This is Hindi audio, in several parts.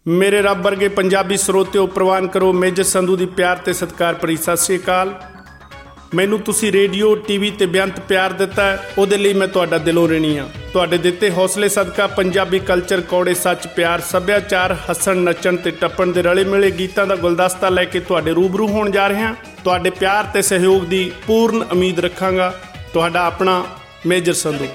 मेरे रब वर्गे पंजाबी ਸਰੋਤਿਓ ਪ੍ਰਵਾਨ ਕਰੋ ਮੇਜਰ ਸੰਧੂ ਦੀ ਪਿਆਰ ਤੇ ਸਤਿਕਾਰ ਭਰੀ ਸਤਿ ਸ਼੍ਰੀ ਅਕਾਲ। ਮੈਨੂੰ ਤੁਸੀਂ ਰੇਡੀਓ ਟੀਵੀ ਤੇ ਬੇਅੰਤ ਪਿਆਰ ਦਿੱਤਾ ਉਹਦੇ ਲਈ ਮੈਂ ਤੁਹਾਡਾ ਦਿਲੋਂ ऋणी ਹਾਂ। ਤੁਹਾਡੇ ਦਿੱਤੇ ਹੌਸਲੇ ਸਦਕਾ ਪੰਜਾਬੀ ਕਲਚਰ ਕੌੜੇ ਸੱਚ ਪਿਆਰ ਸੱਭਿਆਚਾਰ ਹੱਸਣ ਨੱਚਣ ਤੇ ਟੱਪਣ ਦੇ ਰਲੇ ਮਿਲੇ ਗੀਤਾਂ ਦਾ ਗੁਲਦਸਤਾ ਲੈ ਕੇ ਤੁਹਾਡੇ ਰੂਬਰੂ ਹੋਣ ਜਾ ਰਹੇ ਹਾਂ। ਤੁਹਾਡੇ ਪਿਆਰ ਤੇ ਸਹਿਯੋਗ ਦੀ ਪੂਰਨ ਉਮੀਦ ਰੱਖਾਂਗਾ। ਤੁਹਾਡਾ ਆਪਣਾ ਮੇਜਰ ਸੰਧੂ।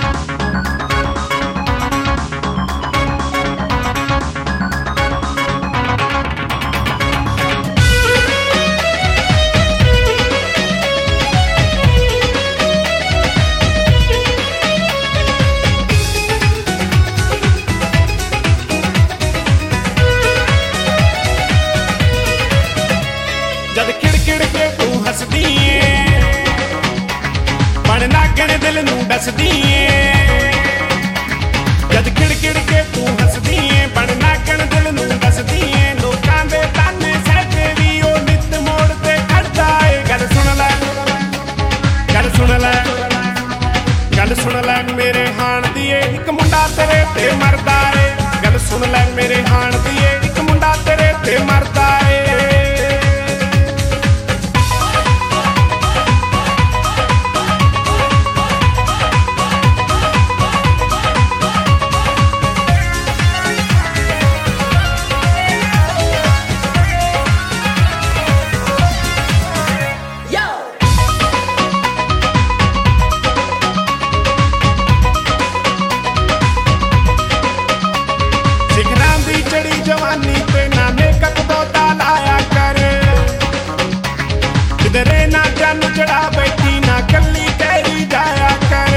जद खिड़ के तू हसदी बन नागण दिल नू दसदी जद खिड़ के तू हसदी बन नागण दिल नू दसदी लोकां दे ताने सहते भी ओ नित मोड़ ते खड़दा ए गल सुन ले गल सुन ले मेरे हाण दी इक मुंडा तेरे ते मरदा ए गल सुन ले मेरे हाण दी इक मुंडा तेरे ते मरदा ए जवानी पे ना मेकअप बोता लाया कर किधरे ना जन चढ़ा बैठी ना कली तेरी जाया कर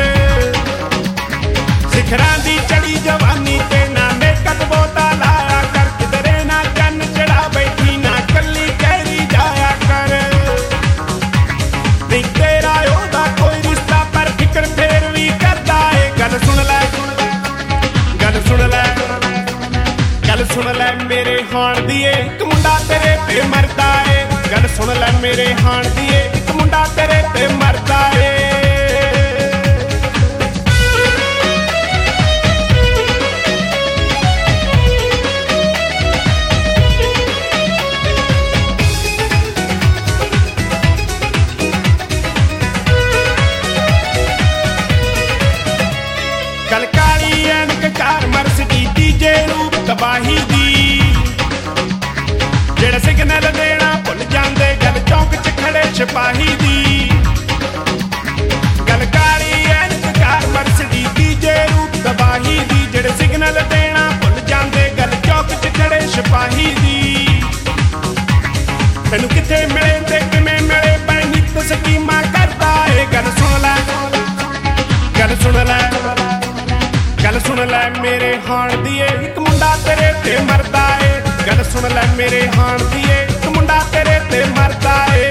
सिखरा दी चढ़ी जवानी पे ना मेकअप बोता लाया कर किधरे ना जन चढ़ा बैठी ना कली तेरी जाया कर नहीं तेरा ओदा कोई रिश्ता पर फिक्र फेर भी करदा है गल सुन ले गल सुन ले गल सुन ले मेरे हाण दी इक मुंडा तेरे ते मरदा ए गल सुन ले मेरे हाण दी इक मुंडा तेरे ते मरदा ए गल काली ऐनक कार मर्सडी डीजे रूप तबाही दी जेड़ा सिग्नल देना भुल जांदे गल चौक च खड़े सिपाही दी गल काली ऐनक कार मर्सडी डीजे रूप तबाही दी जेड़ा सिग्नल देना भुल जांदे गल चौक च खड़े सिपाही दी तैनू किथे मिले ते किवें मिले पर नित स्कीमां करदा ए गल सुन ले गल सुन ले गल सुन ले मेरे हाण दी इक मुंडा तेरे ते मरदा ए गल सुन ले मेरे हाण दी इक मुंडा तेरे ते मरदा ए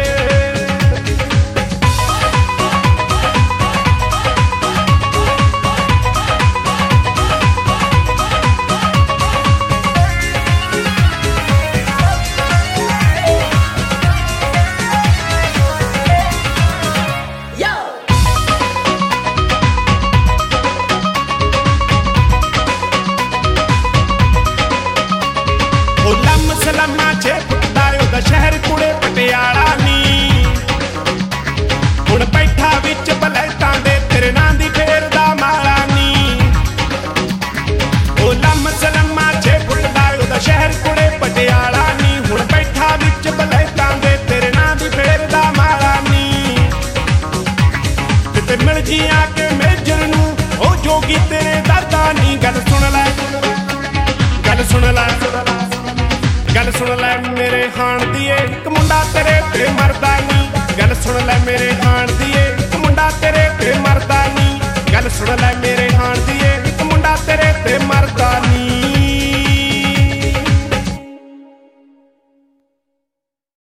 सलामा छे फुटदा ओदा शहर कुड़े पटियाला नी हुण बैठा विच बलैतां दे तेरे नां दी फेरदा माला नी ओ लम सलामा छे फुटदा ओदा शहर कुड़े पटियाला नी हुण बैठा विच बलैतां दे तेरे नां दी फेरदा माला नी किते मिल जी आके मेजर नू ओ जोगी तेरे दरदा नी गल सुन ले गल सुन ले गल सुन ले मेरे हाण दी इक मुंडा तेरे ते मरदा नी गल सुन ले मेरे हाण दी इक मुंडा तेरे ते मरदा